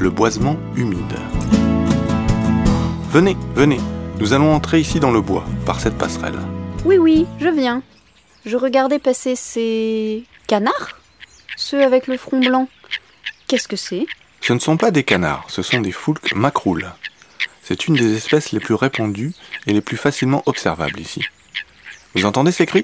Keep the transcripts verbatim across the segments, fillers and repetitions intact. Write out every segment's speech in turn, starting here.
le boisement humide. Venez, venez, nous allons entrer ici dans le bois, par cette passerelle. Oui, oui, je viens. Je regardais passer ces canards, ceux avec le front blanc. Qu'est-ce que c'est ? Ce ne sont pas des canards, ce sont des foulques macroules. C'est une des espèces les plus répandues et les plus facilement observables ici. Vous entendez ces cris ?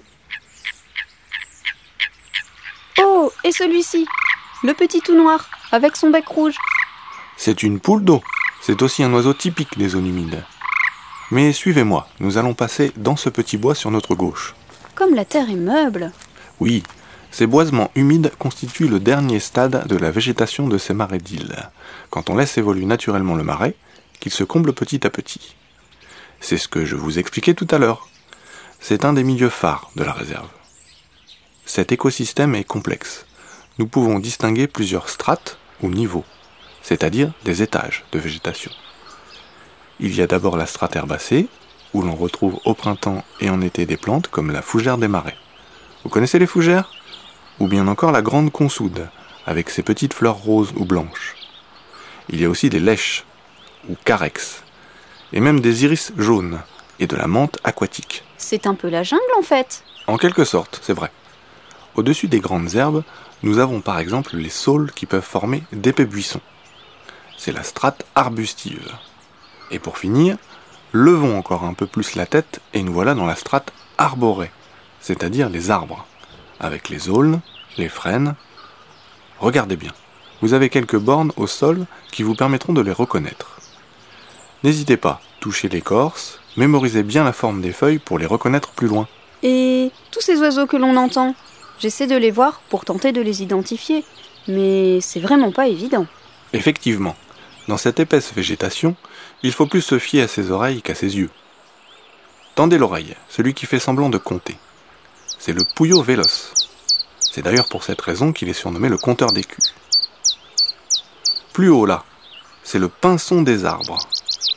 Oh, et celui-ci, le petit tout noir, avec son bec rouge. C'est une poule d'eau. C'est aussi un oiseau typique des zones humides. Mais suivez-moi, nous allons passer dans ce petit bois sur notre gauche. Comme la terre est meuble. Oui, ces boisements humides constituent le dernier stade de la végétation de ces marais d'îles, quand on laisse évoluer naturellement le marais, qu'il se comble petit à petit. C'est ce que je vous expliquais tout à l'heure. C'est un des milieux phares de la réserve. Cet écosystème est complexe. Nous pouvons distinguer plusieurs strates ou niveaux, c'est-à-dire des étages de végétation. Il y a d'abord la strate herbacée, où l'on retrouve au printemps et en été des plantes comme la fougère des marais. Vous connaissez les fougères ? Ou bien encore la grande consoude, avec ses petites fleurs roses ou blanches. Il y a aussi des lèches, ou carex, et même des iris jaunes, et de la menthe aquatique. C'est un peu la jungle en fait. En quelque sorte, c'est vrai. Au-dessus des grandes herbes, nous avons par exemple les saules qui peuvent former d'épais buissons. C'est la strate arbustive. Et pour finir, levons encore un peu plus la tête et nous voilà dans la strate arborée, c'est-à-dire les arbres, avec les aulnes, les frênes. Regardez bien, vous avez quelques bornes au sol qui vous permettront de les reconnaître. N'hésitez pas, touchez l'écorce, mémorisez bien la forme des feuilles pour les reconnaître plus loin. Et tous ces oiseaux que l'on entend, j'essaie de les voir pour tenter de les identifier, mais c'est vraiment pas évident. Effectivement, dans cette épaisse végétation, il faut plus se fier à ses oreilles qu'à ses yeux. Tendez l'oreille, celui qui fait semblant de compter. C'est le pouillot véloce. C'est d'ailleurs pour cette raison qu'il est surnommé le compteur d'écus. Plus haut là, c'est le pinson des arbres.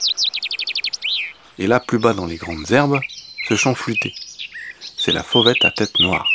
Et là, plus bas dans les grandes herbes, ce chant flûté. C'est la fauvette à tête noire.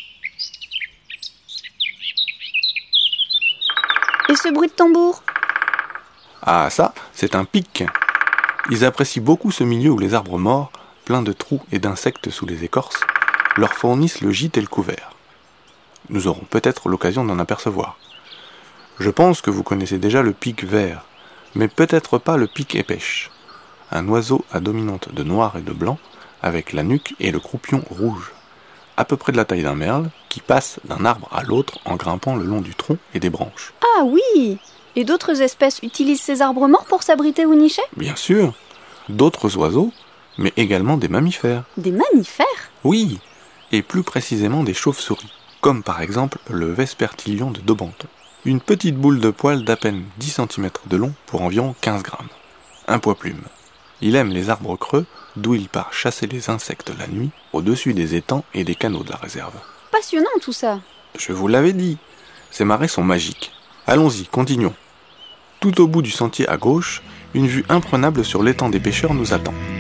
Et ce bruit de tambour ? Ah ça, c'est un pic. Ils apprécient beaucoup ce milieu où les arbres morts, pleins de trous et d'insectes sous les écorces, leur fournissent le gîte et le couvert. Nous aurons peut-être l'occasion d'en apercevoir. Je pense que vous connaissez déjà le pic vert, mais peut-être pas le pic épêche, un oiseau à dominante de noir et de blanc, avec la nuque et le croupion rouge, à peu près de la taille d'un merle, qui passe d'un arbre à l'autre en grimpant le long du tronc et des branches. Ah oui ! Et d'autres espèces utilisent ces arbres morts pour s'abriter ou nicher ? Bien sûr, d'autres oiseaux, mais également des mammifères. Des mammifères ? Oui, et plus précisément des chauves-souris, comme par exemple le vespertilion de Daubenton. Une petite boule de poil d'à peine dix centimètres de long pour environ quinze grammes. Un poids-plume. Il aime les arbres creux, d'où il part chasser les insectes la nuit, au-dessus des étangs et des canaux de la réserve. Passionnant tout ça. Je vous l'avais dit, ces marais sont magiques. Allons-y, continuons. Tout au bout du sentier à gauche, une vue imprenable sur l'étang des pêcheurs nous attend.